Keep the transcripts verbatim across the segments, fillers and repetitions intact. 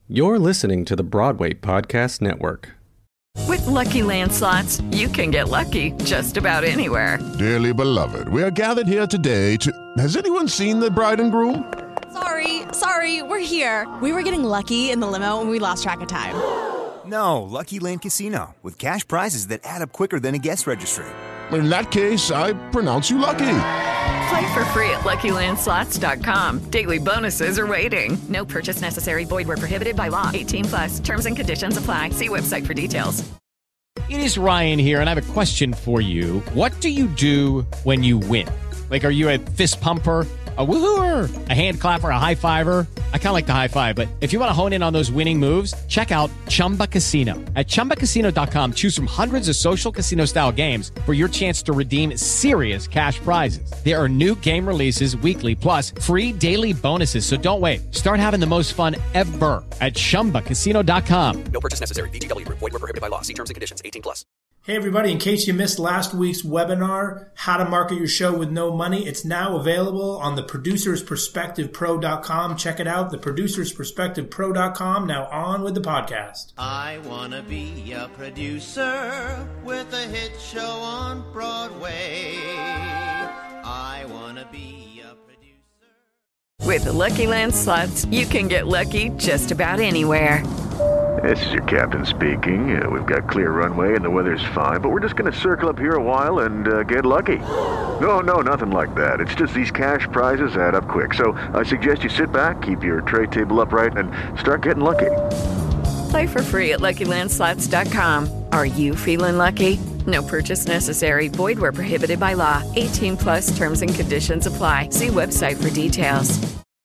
You're listening to the Broadway Podcast Network. With Lucky Land Slots, you can get lucky just about anywhere. Dearly beloved, we are gathered here today to... Has anyone seen the bride and groom? Sorry, sorry, we're here. We were getting lucky in the limo and we lost track of time. No, Lucky Land Casino, with cash prizes that add up quicker than a guest registry. In that case, I pronounce you lucky. Play for free at Lucky Land Slots dot com. Daily bonuses are waiting. No purchase necessary. Void where prohibited by law. eighteen plus. Terms and conditions apply. See website for details. It is Ryan here, and I have a question for you. What do you do when you win? Like, are you a fist pumper, a woohooer, a hand clapper, a high fiver? I kind of like the high five, but if you want to hone in on those winning moves, check out Chumba Casino. At Chumba Casino dot com, choose from hundreds of social casino-style games for your chance to redeem serious cash prizes. There are new game releases weekly, plus free daily bonuses, so don't wait. Start having the most fun ever at Chumba Casino dot com. No purchase necessary. V G W. Void where prohibited by law. See terms and conditions. eighteen plus. Hey everybody, in case you missed last week's webinar, How to Market Your Show with No Money, it's now available on the producers perspective pro dot com. Check it out, the producers perspective pro dot com. Now on with the podcast. I want to be a producer with a hit show on Broadway. I want to be a producer. With Lucky Land Slots, you can get lucky just about anywhere. This is your captain speaking. Uh, we've got clear runway and the weather's fine, but we're just going to circle up here a while and uh, get lucky. No, no, nothing like that. It's just these cash prizes add up quick. So I suggest you sit back, keep your tray table upright, and start getting lucky. Play for free at Lucky Land Slots dot com. Are you feeling lucky? No purchase necessary. Void where prohibited by law. eighteen plus terms and conditions apply. See website for details.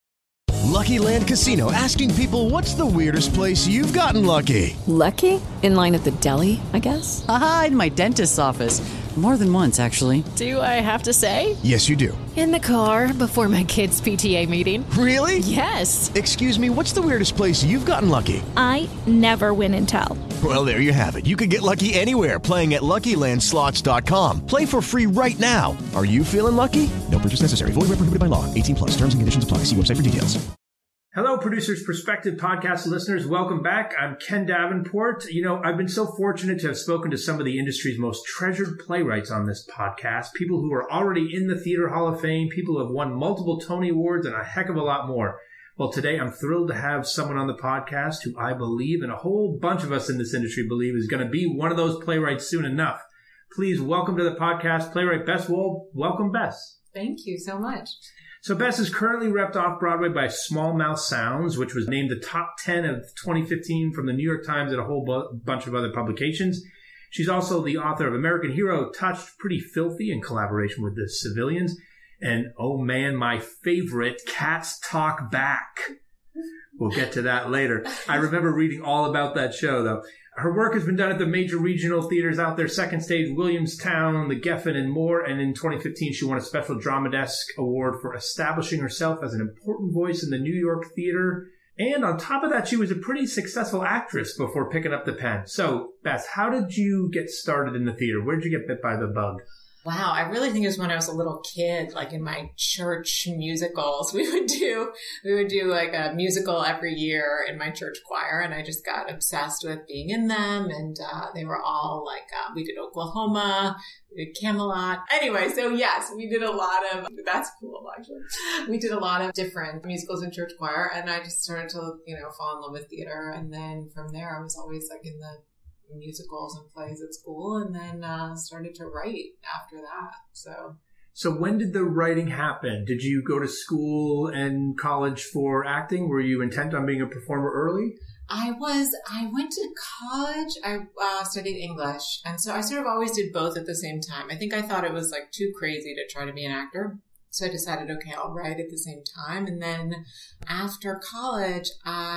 Lucky Land Casino, asking people, what's the weirdest place you've gotten lucky? Lucky? In line at the deli, I guess? Aha, in my dentist's office. More than once, actually. Do I have to say? Yes, you do. In the car before my kids' P T A meeting. Really? Yes. Excuse me, what's the weirdest place you've gotten lucky? I never win and tell. Well, there you have it. You can get lucky anywhere, playing at Lucky Land Slots dot com. Play for free right now. Are you feeling lucky? No purchase necessary. Void where prohibited by law. eighteen plus. Terms and conditions apply. See website for details. Hello, Producers Perspective podcast listeners. Welcome back. I'm Ken Davenport. You know, I've been so fortunate to have spoken to some of the industry's most treasured playwrights on this podcast, people who are already in the Theater Hall of Fame, people who have won multiple Tony Awards, and a heck of a lot more. Well, today I'm thrilled to have someone on the podcast who I believe, and a whole bunch of us in this industry believe, is going to be one of those playwrights soon enough. Please welcome to the podcast playwright Bess Wohl. Welcome, Bess. Thank you so much. So Bess is currently repped off Broadway by Small Mouth Sounds, which was named the top ten of twenty fifteen from the New York Times and a whole bu- bunch of other publications. She's also the author of American Hero, Touched Pretty Filthy, in collaboration with the Civilians. And, oh man, my favorite, Cats Talk Back. We'll get to that later. I remember reading all about that show, though. Her work has been done at the major regional theaters out there, Second Stage, Williamstown, the Geffen, and more. And in twenty fifteen, she won a special Drama Desk Award for establishing herself as an important voice in the New York theater. And on top of that, she was a pretty successful actress before picking up the pen. So, Bess, how did you get started in the theater? Where did you get bit by the bug? Wow, I really think it was when I was a little kid, like in my church musicals. We would do, we would do like a musical every year in my church choir, and I just got obsessed with being in them. And uh, they were all like, uh, we did Oklahoma, we did Camelot. Anyway, so yes, we did a lot of, that's cool actually. We did a lot of different musicals in church choir, and I just started to, you know, fall in love with theater. And then from there, I was always like in the musicals and plays at school, and then uh, started to write after that. So, so when did the writing happen? Did you go to school and college for acting? Were you intent on being a performer early? I was, I went to college. I uh, studied English. And so I sort of always did both at the same time. I think I thought it was like too crazy to try to be an actor. So I decided, okay, I'll write at the same time. And then after college,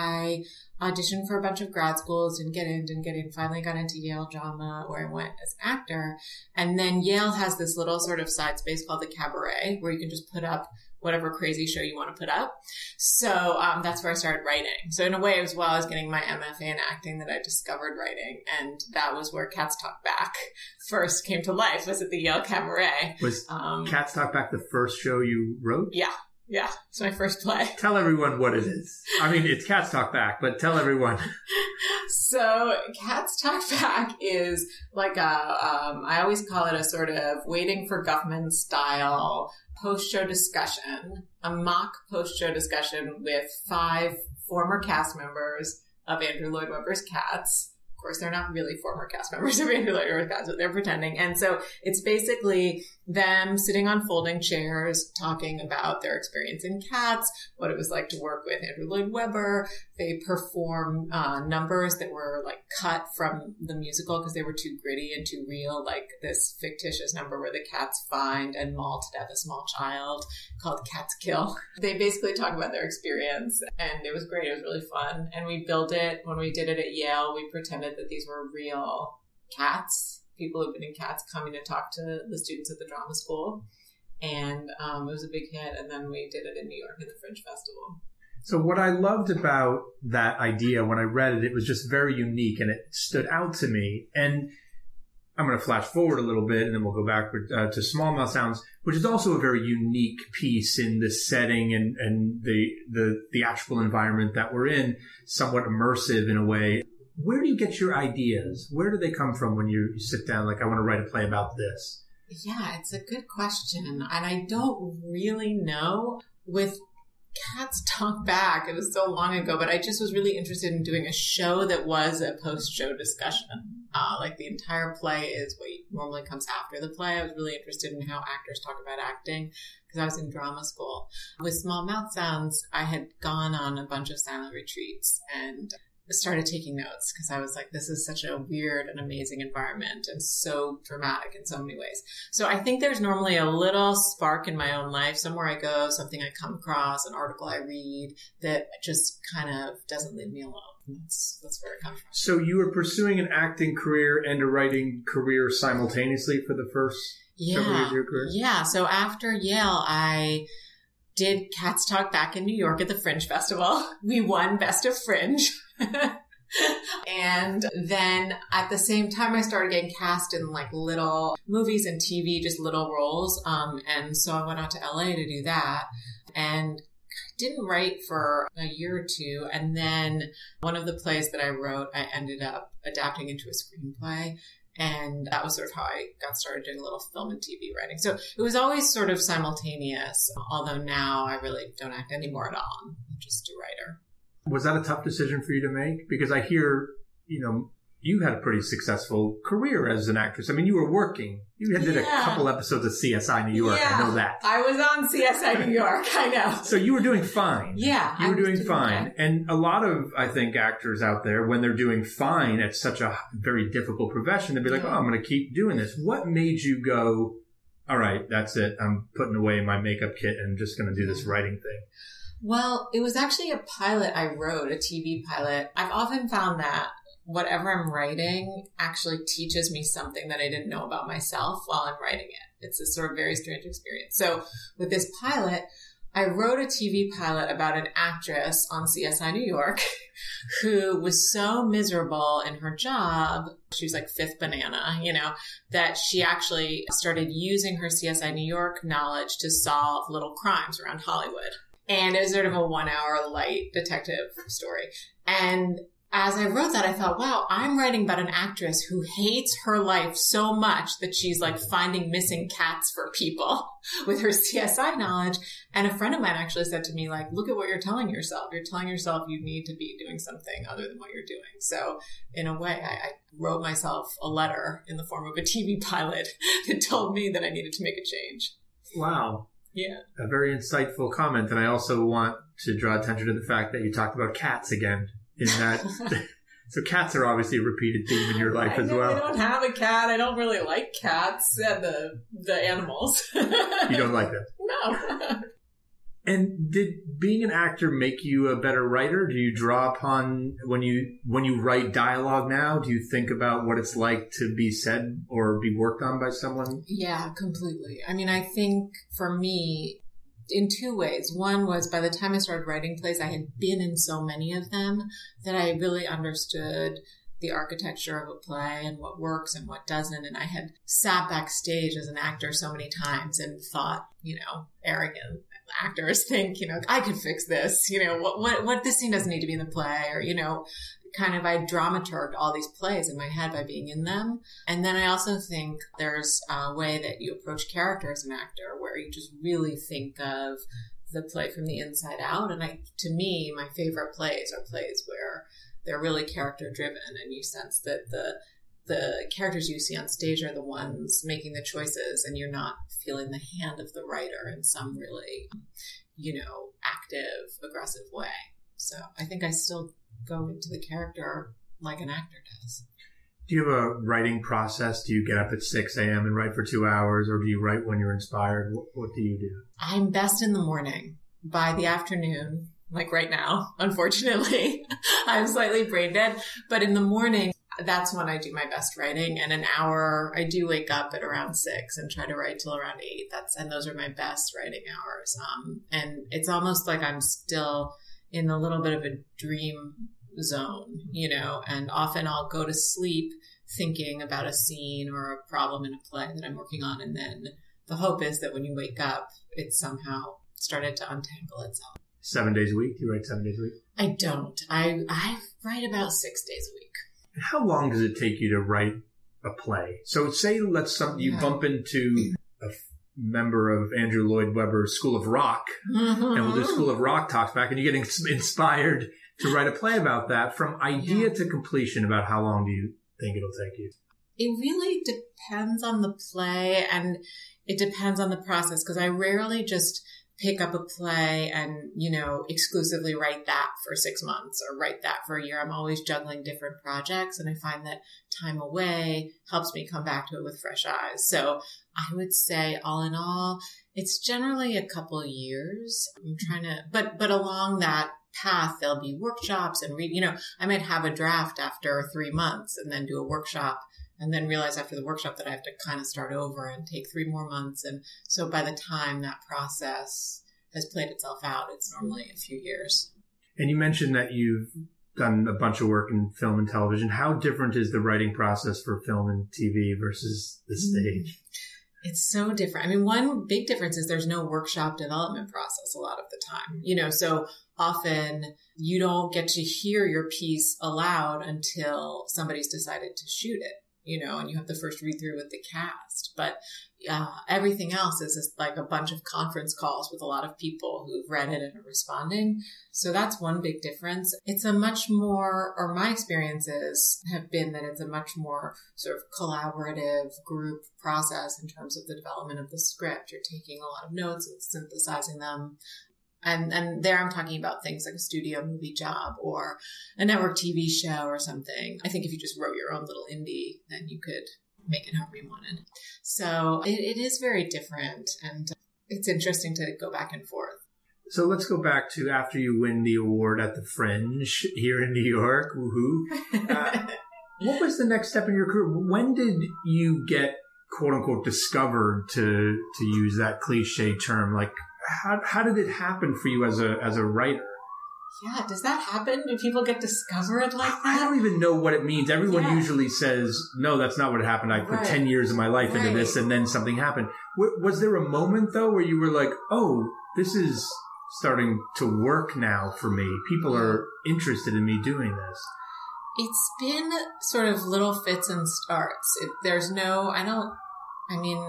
I auditioned for a bunch of grad schools, didn't get in, didn't get in, finally got into Yale Drama, where I went as an actor. And then Yale has this little sort of side space called the Cabaret, where you can just put up whatever crazy show you want to put up. So um, that's where I started writing. So in a way, it was while I was getting my M F A in acting that I discovered writing. And that was where Cats Talk Back first came to life, was at the Yale Cabaret. Was um, Cats Talk Back the first show you wrote? Yeah. Yeah, it's my first play. Tell everyone what it is. I mean, it's Cats Talk Back, but tell everyone. So Cats Talk Back is like a, um, I always call it a sort of Waiting for Guffman style post-show discussion, a mock post-show discussion with five former cast members of Andrew Lloyd Webber's Cats. Of course, they're not really former cast members of Andrew Lloyd Webber's Cats, but they're pretending. And so it's basically them sitting on folding chairs talking about their experience in Cats, what it was like to work with Andrew Lloyd Webber. They perform uh, numbers that were like cut from the musical because they were too gritty and too real, like this fictitious number where the cats find and maul to death a small child called Cats Kill. They basically talk about their experience, and it was great. It was really fun. And we built it, when we did it at Yale, we pretended that these were real cats, people who've been in Cats coming to talk to the students at the drama school. And um, it was a big hit. And then we did it in New York at the Fringe Festival. So what I loved about that idea when I read it, it was just very unique and it stood out to me. And I'm going to flash forward a little bit and then we'll go backward uh, to Small Mouth Sounds, which is also a very unique piece in the setting and, and the, the theatrical environment that we're in, somewhat immersive in a way. Where do you get your ideas? Where do they come from when you sit down, like, I want to write a play about this? Yeah, it's a good question. And I don't really know. With Cats Talk Back, it was so long ago, but I just was really interested in doing a show that was a post-show discussion. Uh, like the entire play is what normally comes after the play. I was really interested in how actors talk about acting because I was in drama school. With Small Mouth Sounds, I had gone on a bunch of silent retreats and started taking notes because I was like, this is such a weird and amazing environment and so dramatic in so many ways. So I think there's normally a little spark in my own life, somewhere I go, something I come across, an article I read that just kind of doesn't leave me alone. That's, that's where it comes from. So you were pursuing an acting career and a writing career simultaneously for the first yeah. several years of your career? Yeah. So after Yale, I did Cats Talk Back in New York at the Fringe Festival. We won Best of Fringe. And then at the same time, I started getting cast in like little movies and T V, just little roles. Um, and so I went out to L A to do that and didn't write for a year or two. And then one of the plays that I wrote, I ended up adapting into a screenplay. And that was sort of how I got started doing a little film and T V writing. So it was always sort of simultaneous, although now I really don't act anymore at all. I'm just a writer. Was that a tough decision for you to make? Because I hear, you know, you had a pretty successful career as an actress. I mean, you were working. You had did yeah. a couple episodes of C S I New York. Yeah. I know that. I was on C S I New York. I know. So you were doing fine. Yeah. You were doing, doing fine. Okay. And a lot of, I think, actors out there, when they're doing fine at such a very difficult profession, they'd be like, oh, I'm going to keep doing this. What made you go, all right, that's it. I'm putting away my makeup kit and just going to do this writing thing? Well, it was actually a pilot I wrote, a T V pilot. I've often found that whatever I'm writing actually teaches me something that I didn't know about myself while I'm writing it. It's a sort of very strange experience. So with this pilot, I wrote a T V pilot about an actress on C S I New York who was so miserable in her job. She was like fifth banana, you know, that she actually started using her C S I New York knowledge to solve little crimes around Hollywood. And it was sort of a one hour light detective story. And as I wrote that, I thought, wow, I'm writing about an actress who hates her life so much that she's like finding missing cats for people with her C S I knowledge. And a friend of mine actually said to me, like, look at what you're telling yourself. You're telling yourself you need to be doing something other than what you're doing. So in a way, I, I wrote myself a letter in the form of a T V pilot that told me that I needed to make a change. Wow. Yeah. A very insightful comment. And I also want to draw attention to the fact that you talked about cats again in that. So cats are obviously a repeated theme in your life I as know, well. I don't have a cat. I don't really like cats and the, the animals. You don't like them? No. And did being an actor make you a better writer? Do you draw upon when you when you write dialogue now? Do you think about what it's like to be said or be worked on by someone? Yeah, completely. I mean, I think for me, in two ways. One was by the time I started writing plays, I had been in so many of them that I really understood the architecture of a play and what works and what doesn't. And I had sat backstage as an actor so many times and thought, you know, arrogant actors think, you know, I could fix this, you know, what, what, what this scene doesn't need to be in the play, or, you know, kind of I dramaturged all these plays in my head by being in them. And then I also think there's a way that you approach character as an actor where you just really think of the play from the inside out. And I, to me, my favorite plays are plays where they're really character driven and you sense that the the characters you see on stage are the ones making the choices and you're not feeling the hand of the writer in some really, you know, active, aggressive way. So I think I still go into the character like an actor does. Do you have a writing process? Do you get up at six a.m. and write for two hours, or do you write when you're inspired? What, what do you do? I'm best in the morning. By the afternoon, like right now, unfortunately, I'm slightly brain dead. But in the morning, that's when I do my best writing. And an hour, I do wake up at around six and try to write till around eight. That's and those are my best writing hours. Um, and it's almost like I'm still in a little bit of a dream zone, you know, and often I'll go to sleep thinking about a scene or a problem in a play that I'm working on. And then the hope is that when you wake up, it's somehow started to untangle itself. Seven days a week? Do you write seven days a week? I don't. I, I write about six days a week. How long does it take you to write a play? So say let's some, you yeah. bump into a f- member of Andrew Lloyd Webber's School of Rock, mm-hmm. and we'll do School of Rock talks back, and you get ins- inspired to write a play about that. From idea yeah. to completion, about how long do you think it'll take you? It really depends on the play, and it depends on the process, because I rarely just pick up a play and, you know, exclusively write that for six months or write that for a year. I'm always juggling different projects, and I find that time away helps me come back to it with fresh eyes. So I would say all in all, it's generally a couple of years. I'm trying to, but, but along that path, there'll be workshops and read, you know, I might have a draft after three months and then do a workshop, and then realize after the workshop that I have to kind of start over and take three more months. And so by the time that process has played itself out, it's normally a few years. And you mentioned that you've done a bunch of work in film and television. How different is the writing process for film and T V versus the stage? It's so different. I mean, one big difference is there's no workshop development process a lot of the time. You know, so often you don't get to hear your piece aloud until somebody's decided to shoot it. You know, and you have the first read through with the cast, but uh, everything else is just like a bunch of conference calls with a lot of people who've read it and are responding. So that's one big difference. It's a much more, or my experiences have been that it's a much more sort of collaborative group process in terms of the development of the script. You're taking a lot of notes and synthesizing them. And and there I'm talking about things like a studio movie job or a network T V show or something. I think if you just wrote your own little indie, then you could make it however you wanted. So it, it is very different, and it's interesting to go back and forth. So let's go back to after you win the award at the Fringe here in New York. Woohoo. Uh, what was the next step in your career? When did you get, quote unquote, discovered, to to use that cliche term? Like, How how did it happen for you as a as a writer? Yeah, does that happen? Do people get discovered like that? I don't even know what it means. Everyone yeah. usually says, no, that's not what happened. I put right. ten years of my life right. into this, and then something happened. Was there a moment, though, where you were like, oh, this is starting to work now for me? People are interested in me doing this. It's been sort of little fits and starts. It, there's no, I don't, I mean...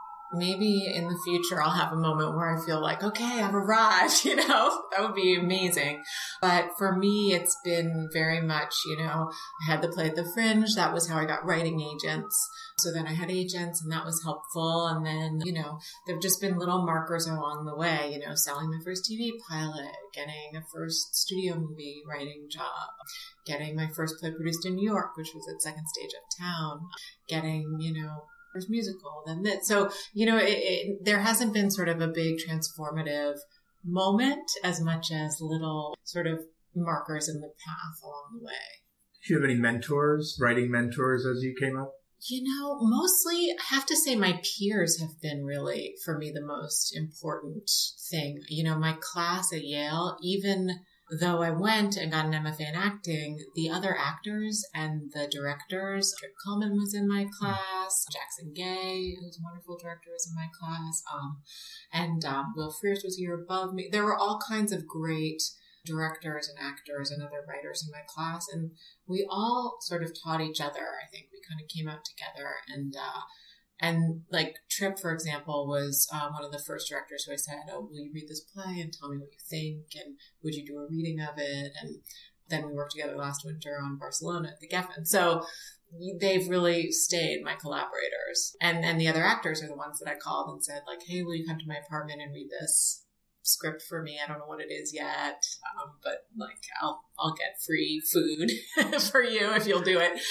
Maybe in the future I'll have a moment where I feel like, okay, I've arrived, you know, that would be amazing. But for me, it's been very much, you know, I had the play at the Fringe. That was how I got writing agents. So then I had agents, and that was helpful. And then, you know, there've just been little markers along the way, you know, selling my first T V pilot, getting a first studio movie writing job, getting my first play produced in New York, which was at Second Stage Uptown, getting, you know, first musical, then that. So, you know, it, it, there hasn't been sort of a big transformative moment as much as little sort of markers in the path along the way. Did you have any mentors, writing mentors as you came up? You know, mostly I have to say my peers have been really, for me, the most important thing. You know, my class at Yale, even though I went and got an M F A in acting, the other actors and the directors, Trip Cullman was in my class, Jackson Gay, who's a wonderful director, was in my class, um, and um, Will Frears was a year above me. There were all kinds of great directors and actors and other writers in my class, and we all sort of taught each other. I think we kind of came out together, and uh, and like Trip, for example, was um, one of the first directors who I said, "Oh, will you read this play and tell me what you think, and would you do a reading of it?" And then we worked together last winter on Barcelona at the Geffen. So they've really stayed my collaborators, and and the other actors are the ones that I called and said, like, "Hey, will you come to my apartment and read this script for me? I don't know what it is yet, um, but like I'll I'll get free food for you if you'll do it."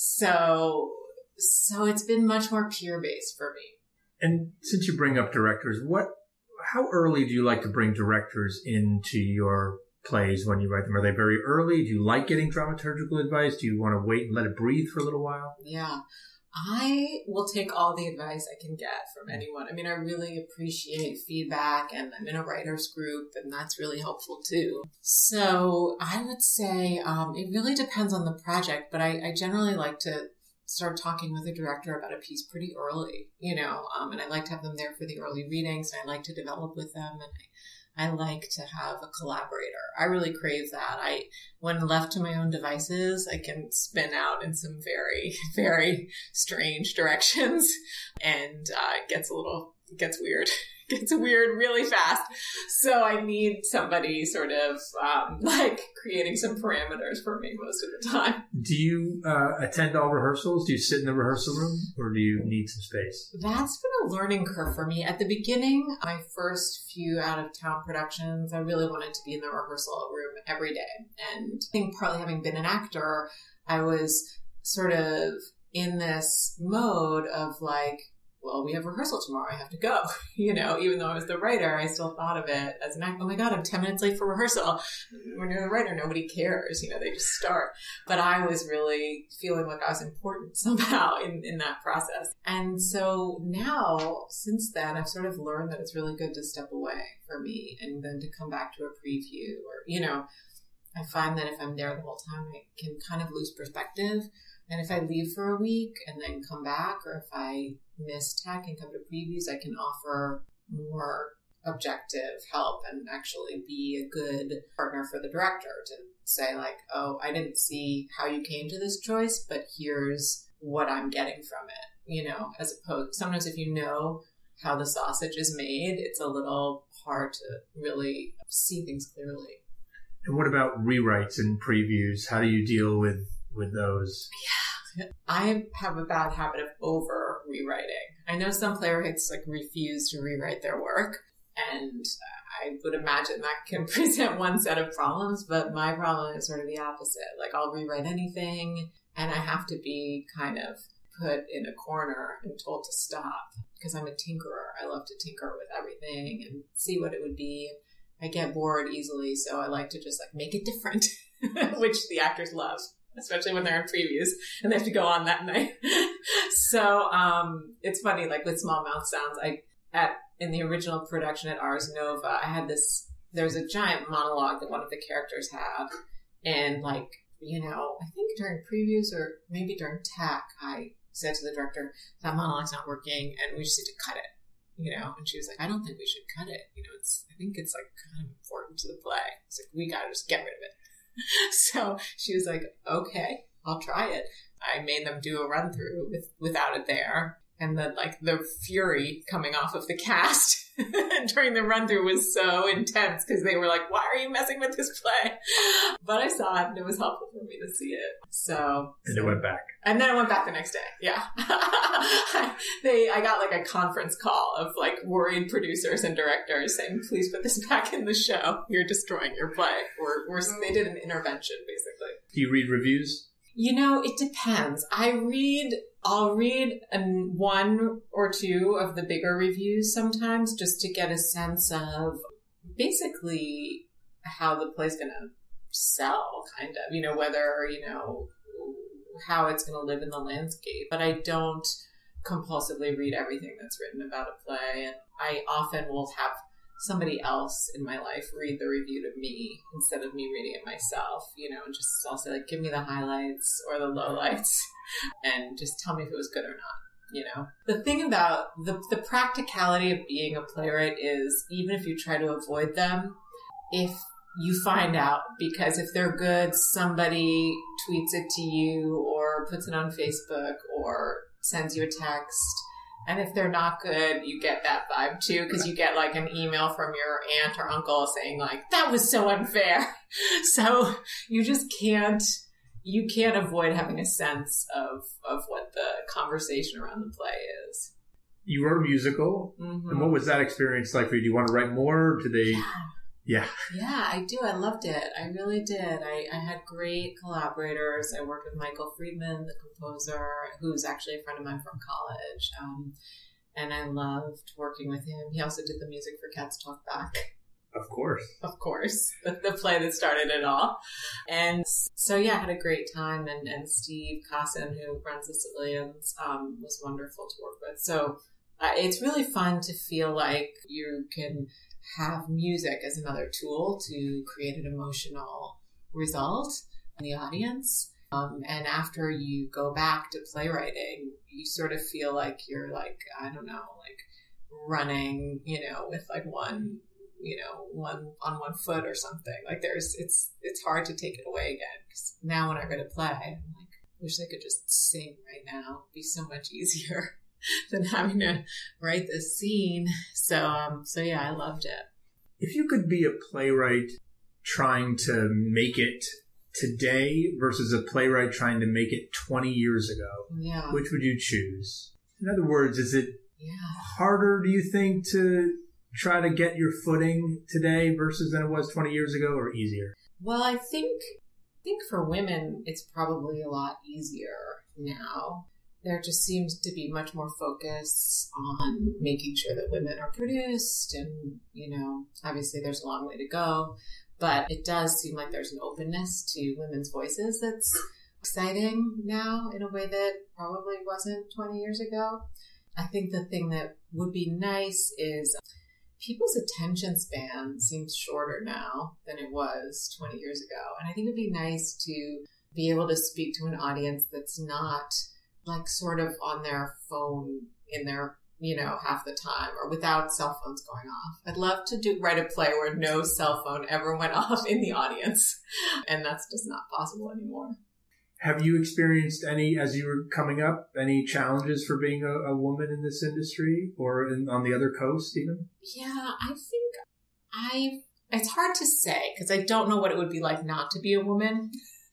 So so it's been much more peer based for me. And since you bring up directors, what how early do you like to bring directors into your plays when you write them? Are they very early? Do you like getting dramaturgical advice? Do you want to wait and let it breathe for a little while? Yeah. I will take all the advice I can get from anyone. I mean, I really appreciate feedback, and I'm in a writer's group, and that's really helpful too. So I would say um, it really depends on the project, but I, I generally like to start talking with a director about a piece pretty early, you know, um, and I like to have them there for the early readings, and I like to develop with them, and I I like to have a collaborator. I really crave that. I, when left to my own devices, I can spin out in some very, very strange directions, and uh, it gets a little, it gets weird. It gets weird really fast. So I need somebody sort of um, like creating some parameters for me most of the time. Do you uh, attend all rehearsals? Do you sit in the rehearsal room, or do you need some space? That's been a learning curve for me. At the beginning, my first few out-of-town productions, I really wanted to be in the rehearsal room every day. And I think partly having been an actor, I was sort of in this mode of like, well, we have rehearsal tomorrow. I have to go. You know, even though I was the writer, I still thought of it as an act. Oh my God, I'm ten minutes late for rehearsal. When you're the writer, nobody cares. You know, they just start. But I was really feeling like I was important somehow in, in that process. And so now, since then, I've sort of learned that it's really good to step away for me and then to come back to a preview, or, you know, I find that if I'm there the whole time, I can kind of lose perspective. And if I leave for a week and then come back, or if I miss tech and come to previews, I can offer more objective help and actually be a good partner for the director to say like, oh, I didn't see how you came to this choice, but here's what I'm getting from it, you know, as opposed, sometimes if you know how the sausage is made, it's a little hard to really see things clearly. And what about rewrites and previews? How do you deal with with those? Yeah, I have a bad habit of over rewriting. I know some playwrights like refuse to rewrite their work, and I would imagine that can present one set of problems, but my problem is sort of the opposite. Like I'll rewrite anything, and I have to be kind of put in a corner and told to stop, because I'm a tinkerer. I love to tinker with everything and see what it would be. I get bored easily, so I like to just like make it different, which the actors love, especially when they're in previews and they have to go on that night. So um, it's funny, like with Small Mouth Sounds, I at in the original production at Ars Nova, I had this, there's a giant monologue that one of the characters had. And like, you know, I think during previews or maybe during tech, I said to the director, that monologue's not working and we just need to cut it. You know, and she was like, I don't think we should cut it. You know, it's, I think it's like kind of important to the play. It's like, we gotta just get rid of it. So she was like, okay, I'll try it. I made them do a run through with, without it there. And then like the fury coming off of the cast during the run through was so intense because they were like, why are you messing with this play? But I saw it and it was helpful for me to see it. So. And so, it went back. And then I went back the next day. Yeah. they, I got like a conference call of like worried producers and directors saying, please put this back in the show. You're destroying your play. Or, or they did an intervention basically. Do you read reviews? You know, it depends. I read, I'll read an, one or two of the bigger reviews sometimes just to get a sense of basically how the play's going to sell, kind of, you know, whether, you know, how it's going to live in the landscape. But I don't compulsively read everything that's written about a play. And I often will have somebody else in my life read the review to me instead of me reading it myself, you know, and just also like give me the highlights or the lowlights and just tell me if it was good or not. You know, the thing about the, the practicality of being a playwright is even if you try to avoid them, if you find out, because if they're good, somebody tweets it to you or puts it on Facebook or sends you a text. And if they're not good, you get that vibe too, because you get like an email from your aunt or uncle saying like, that was so unfair. So you just can't, you can't avoid having a sense of, of what the conversation around the play is. You wrote a musical. Mm-hmm. And what was that experience like for you? Do you want to write more? Do they... Yeah. Yeah. Yeah, I do. I loved it. I really did. I, I had great collaborators. I worked with Michael Friedman, the composer, who's actually a friend of mine from college. Um, and I loved working with him. He also did the music for Cats Talk Back. Of course. Of course. The, the play that started it all. And so, yeah, I had a great time. And, and Steve Cossin, who runs the Civilians, um, was wonderful to work with. So uh, it's really fun to feel like you can have music as another tool to create an emotional result in the audience. Um, and after you go back to playwriting, you sort of feel like you're like, I don't know, like running, you know, with like one, you know, one on one foot or something. Like there's, it's, it's hard to take it away again. 'Cause now when I write a play, I'm like, wish I could just sing right now. It'd be so much easier than having to write this scene. So, um, so yeah, I loved it. If you could be a playwright trying to make it today versus a playwright trying to make it twenty years ago, yeah, which would you choose? In other words, is it yeah. harder, do you think, to try to get your footing today versus than it was twenty years ago, or easier? Well, I think, I think for women, it's probably a lot easier now. There just seems to be much more focus on making sure that women are produced and, you know, obviously there's a long way to go, but it does seem like there's an openness to women's voices that's exciting now in a way that probably wasn't twenty years ago. I think the thing that would be nice is people's attention span seems shorter now than it was twenty years ago. And I think it'd be nice to be able to speak to an audience that's not like sort of on their phone in their, you know, half the time or without cell phones going off. I'd love to do write a play where no cell phone ever went off in the audience. And that's just not possible anymore. Have you experienced any, as you were coming up, any challenges for being a, a woman in this industry or in, on the other coast even? Yeah, I think I, it's hard to say because I don't know what it would be like not to be a woman.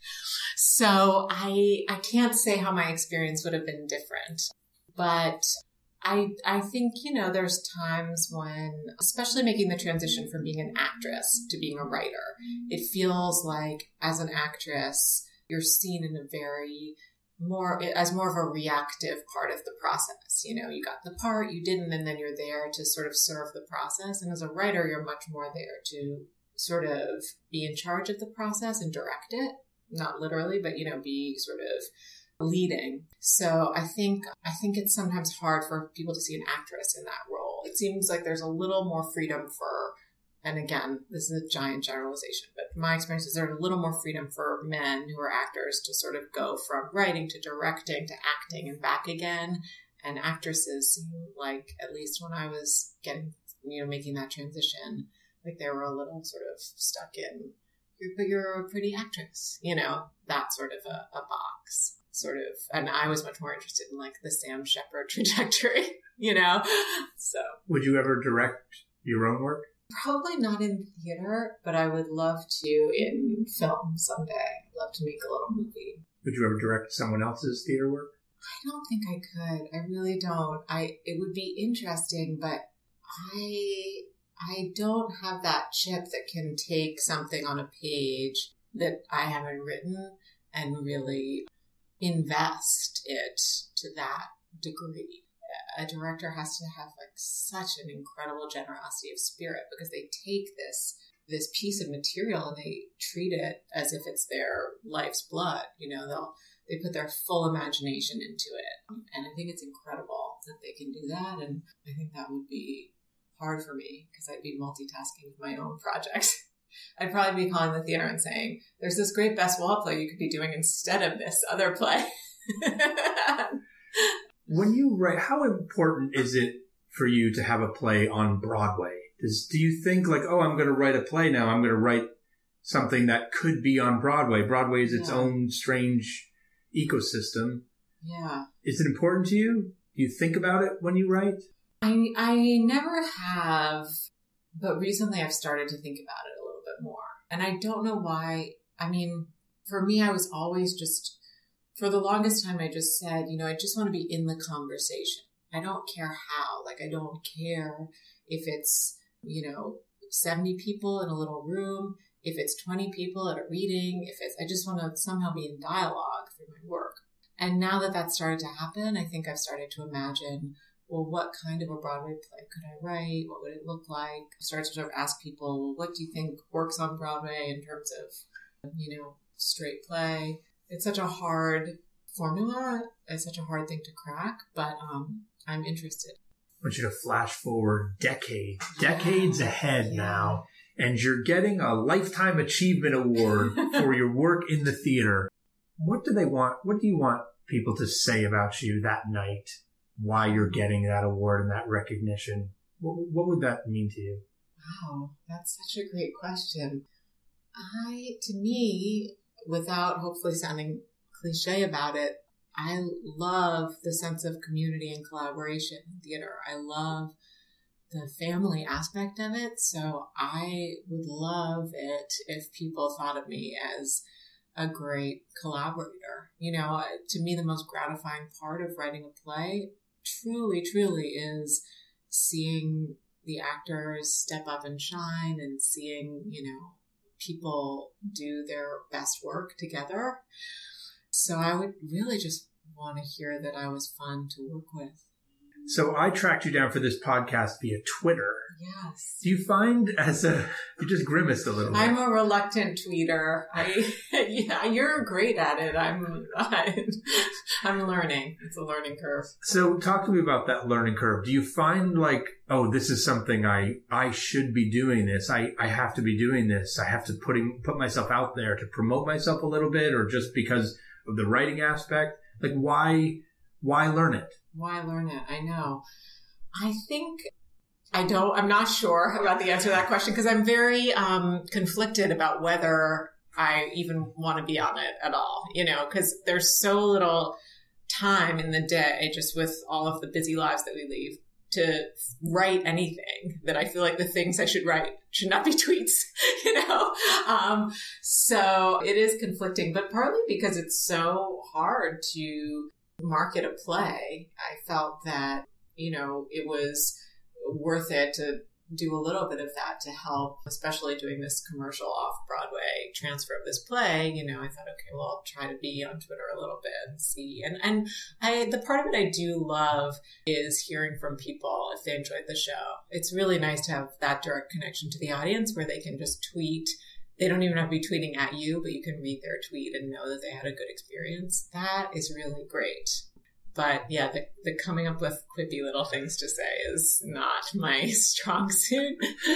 So I I can't say how my experience would have been different, but I I think, you know, there's times when, especially making the transition from being an actress to being a writer, it feels like as an actress, you're seen in a very more, as more of a reactive part of the process. You know, you got the part, you didn't, and then you're there to sort of serve the process. And as a writer, you're much more there to sort of be in charge of the process and direct it. Not literally, but, you know, be sort of leading. So I think, I think it's sometimes hard for people to see an actress in that role. It seems like there's a little more freedom for, and again, this is a giant generalization, but my experience is there's a little more freedom for men who are actors to sort of go from writing to directing to acting and back again. And actresses seem like, at least when I was getting, you know, making that transition, like they were a little sort of stuck in, but you're a pretty actress, you know, that sort of a, a box, sort of. And I was much more interested in like the Sam Shepard trajectory, you know, so. Would you ever direct your own work? Probably not in theater, but I would love to in film someday. I'd love to make a little movie. Would you ever direct someone else's theater work? I don't think I could. I really don't. I, it would be interesting, but I... I don't have that chip that can take something on a page that I haven't written and really invest it to that degree. A director has to have like such an incredible generosity of spirit because they take this this piece of material and they treat it as if it's their life's blood. You know, they'll they put their full imagination into it. And I think it's incredible that they can do that. And I think that would be hard for me because I'd be multitasking with my own projects. I'd probably be calling the theater and saying, there's this great Best Wall play you could be doing instead of this other play. When you write, how important is it for you to have a play on Broadway? Does, do you think like, oh, I'm going to write a play now. I'm going to write something that could be on Broadway. Broadway is its yeah. own strange ecosystem. Yeah. Is it important to you? Do you think about it when you write? I, I never have, but recently I've started to think about it a little bit more. And I don't know why. I mean, for me, I was always just... For the longest time, I just said, you know, I just want to be in the conversation. I don't care how. Like, I don't care if it's, you know, seventy people in a little room, if it's twenty people at a reading, if it's, I just want to somehow be in dialogue through my work. And now that that's started to happen, I think I've started to imagine, well, what kind of a Broadway play could I write? What would it look like? I started to sort of ask people, well, what do you think works on Broadway in terms of, you know, straight play? It's such a hard formula. It's such a hard thing to crack, but um, I'm interested. I want you to flash forward decades, decades ahead yeah. now, and you're getting a Lifetime Achievement Award for your work in the theater. What do they want? What do you want people to say about you that night? Why you're getting that award and that recognition? What, what would that mean to you? Wow, that's such a great question. I, to me, without hopefully sounding cliche about it, I love the sense of community and collaboration in theater. I love the family aspect of it. So I would love it if people thought of me as a great collaborator. You know, to me, the most gratifying part of writing a play truly, truly is seeing the actors step up and shine and seeing, you know, people do their best work together. So I would really just want to hear that I was fun to work with. So I tracked you down for this podcast via Twitter. Yes. Do you find as a, you just grimaced a little bit. I'm a reluctant tweeter. I, yeah, you're great at it. I'm, I, I'm learning. It's a learning curve. So talk to me about that learning curve. Do you find like, oh, this is something I, I should be doing this. I, I have to be doing this. I have to putting, put myself out there to promote myself a little bit, or just because of the writing aspect? Like why, why learn it? Why learn it? I know. I think I don't, I'm not sure about the answer to that question because I'm very um, conflicted about whether I even want to be on it at all, you know, because there's so little time in the day just with all of the busy lives that we lead to write anything that I feel like the things I should write should not be tweets, you know? Um, so it is conflicting, but partly because it's so hard to market a play. I felt that, you know, it was worth it to do a little bit of that to help, especially doing this commercial off-Broadway transfer of this play. You know, I thought, okay, well, I'll try to be on Twitter a little bit and see. And, and I, the part of it I do love is hearing from people if they enjoyed the show. It's really nice to have that direct connection to the audience where they can just tweet. They don't even have to be tweeting at you, but you can read their tweet and know that they had a good experience. That is really great. But yeah, the, the coming up with quippy little things to say is not my strong suit.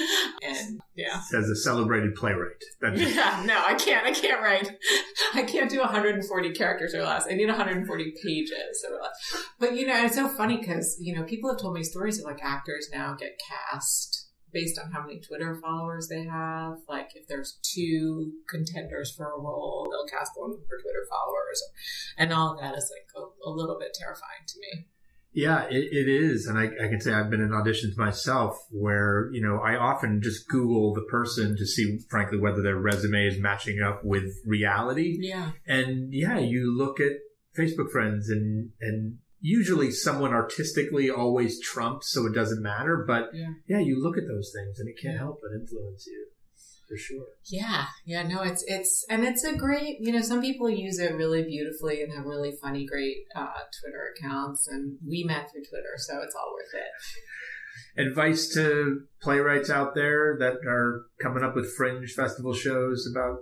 And yeah. As a celebrated playwright. Yeah, no, I can't. I can't write. I can't do one hundred forty characters or less. I need one hundred forty pages or less. But you know, it's so funny because, you know, people have told me stories of like actors now get cast based on how many Twitter followers they have. Like if there's two contenders for a role, they'll cast one for Twitter followers. And all of that is like a, a little bit terrifying to me. Yeah, it, it is. And I, I can say I've been in auditions myself where, you know, I often just Google the person to see, frankly, whether their resume is matching up with reality. Yeah. And yeah, you look at Facebook friends and, and, usually someone artistically always trumps, so it doesn't matter. But yeah. yeah, you look at those things and it can't yeah. help but influence you, for sure. Yeah, yeah, no, it's, it's, and it's a great, you know, some people use it really beautifully and have really funny, great uh, Twitter accounts. And we met through Twitter, so it's all worth it. Advice to playwrights out there that are coming up with fringe festival shows about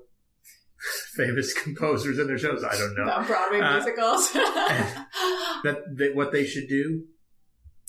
famous composers in their shows. I don't know. About Broadway uh, musicals. that, that what they should do?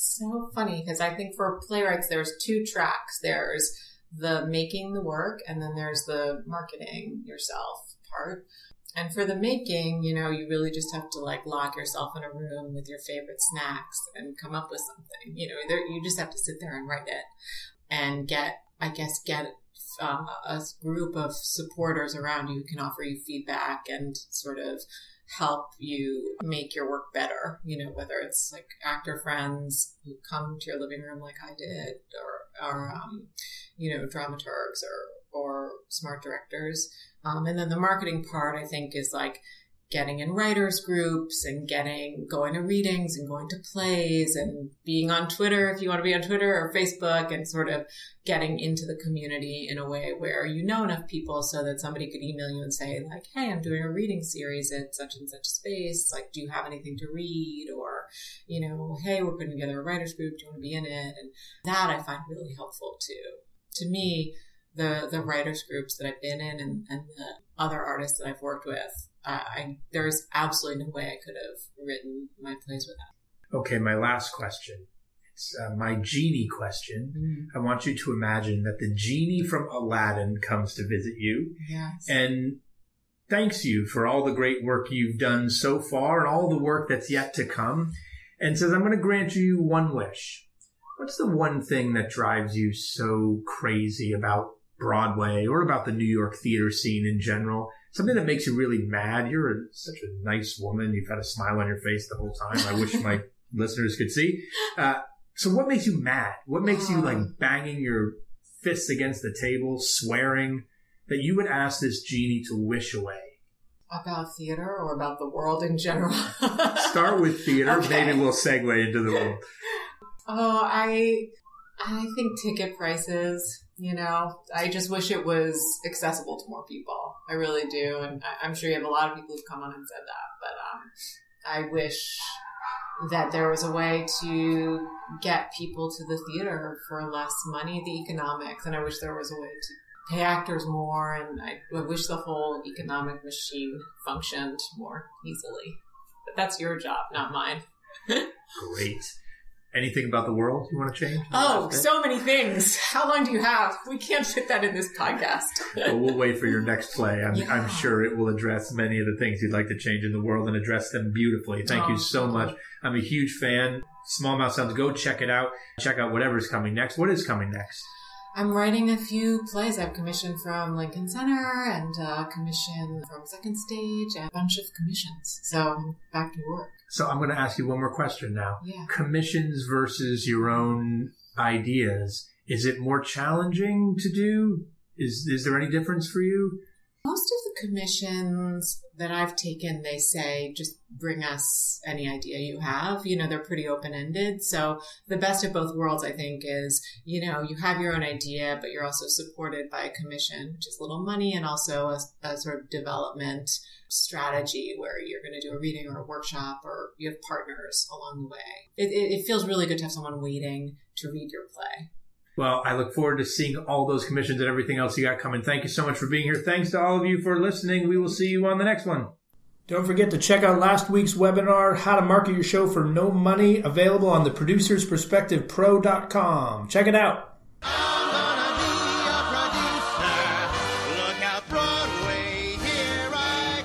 so funny because I think for playwrights, there's two tracks. There's the making the work, and then there's the marketing yourself part. And for the making, you know, you really just have to like lock yourself in a room with your favorite snacks and come up with something. You know, there, you just have to sit there and write it and get, I guess, get uh, a group of supporters around you who can offer you feedback and sort of help you make your work better, you know, whether it's like actor friends who come to your living room like I did, or, or um, you know, dramaturgs or, or smart directors. Um, and then the marketing part, I think, is like getting in writers groups and getting, going to readings and going to plays and being on Twitter if you want to be on Twitter or Facebook, and sort of getting into the community in a way where you know enough people so that somebody could email you and say like, hey, I'm doing a reading series at such and such space. Like, do you have anything to read? Or, you know, hey, we're putting together a writers group. Do you want to be in it? And that I find really helpful too. To me, the, the writers groups that I've been in and, and the other artists that I've worked with, Uh, I, there's absolutely no way I could have written my plays without. Okay, my last question. It's uh, my genie question. Mm. I want you to imagine that the genie from Aladdin comes to visit you. Yes. And thanks you for all the great work you've done so far and all the work that's yet to come, and says, I'm going to grant you one wish. What's the one thing that drives you so crazy about Broadway or about the New York theater scene in general? Something that makes you really mad. You're a, such a nice woman. You've had a smile on your face the whole time. I wish my listeners could see. Uh, so what makes you mad? What makes you like banging your fists against the table, swearing, that you would ask this genie to wish away? About theater or about the world in general? Start with theater. Okay. Maybe we'll segue into the world. Oh, I, I think ticket prices. You know, I just wish it was accessible to more people. I really do. And I'm sure you have a lot of people who've come on and said that. But um, I wish that there was a way to get people to the theater for less money, the economics. And I wish there was a way to pay actors more. And I, I wish the whole economic machine functioned more easily. But that's your job, not mine. Great. Anything about the world you want to change? Oh, so many things. How long do you have? We can't fit that in this podcast. Well, we'll wait for your next play. I'm, Yeah. I'm sure it will address many of the things you'd like to change in the world and address them beautifully. Thank Oh, you so cool. much. I'm a huge fan. Small Mouth Sounds. Go check it out. Check out whatever's coming next. What is coming next? I'm writing a few plays. I've commissioned from Lincoln Center and uh, commission from Second Stage and a bunch of commissions. So I'm back to work. So I'm going to ask you one more question now. Yeah. Commissions versus your own ideas. Is it more challenging to do? Is is there any difference for you? Most of the commissions that I've taken, they say, just bring us any idea you have. You know, they're pretty open-ended. So the best of both worlds, I think, is, you know, you have your own idea, but you're also supported by a commission, which is little money, and also a, a sort of development strategy where you're going to do a reading or a workshop, or you have partners along the way. It, it, it feels really good to have someone waiting to read your play. Well, I look forward to seeing all those commissions and everything else you got coming. Thank you so much for being here. Thanks to all of you for listening. We will see you on the next one. Don't forget to check out last week's webinar, How to Market Your Show for No Money, available on the producers perspective pro dot com. Check it out. Look out, Broadway, here I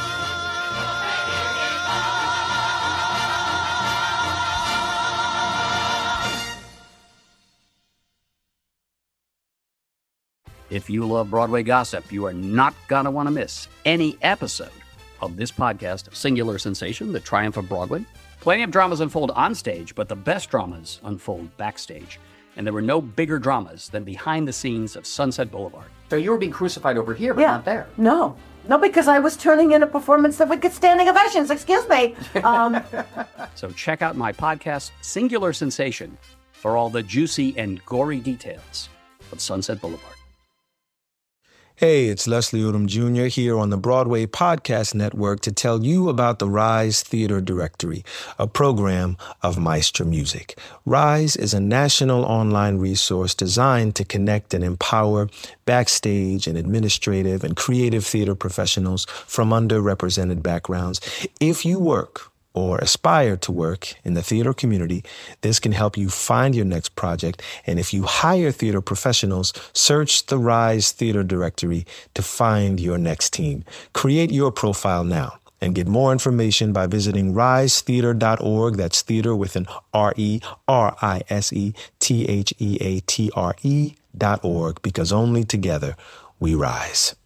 If you love Broadway gossip, you are not going to want to miss any episode of this podcast, Singular Sensation, The Triumph of Broadway. Plenty of dramas unfold on stage, but the best dramas unfold backstage. And there were no bigger dramas than behind the scenes of Sunset Boulevard. So you were being crucified over here, but Yeah. not there. No. No, because I was turning in a performance that would get standing ovations. Excuse me. Um, So check out my podcast, Singular Sensation, for all the juicy and gory details of Sunset Boulevard. Hey, it's Leslie Odom Junior here on the Broadway Podcast Network to tell you about the Rise Theater Directory, a program of Maestro Music. Rise is a national online resource designed to connect and empower backstage and administrative and creative theater professionals from underrepresented backgrounds. If you work or aspire to work in the theater community, this can help you find your next project. And if you hire theater professionals, search the Rise Theater Directory to find your next team. Create your profile now and get more information by visiting rise theater dot org. That's theater with an R E, R I S E, T H E A T R E dot org, because only together we rise.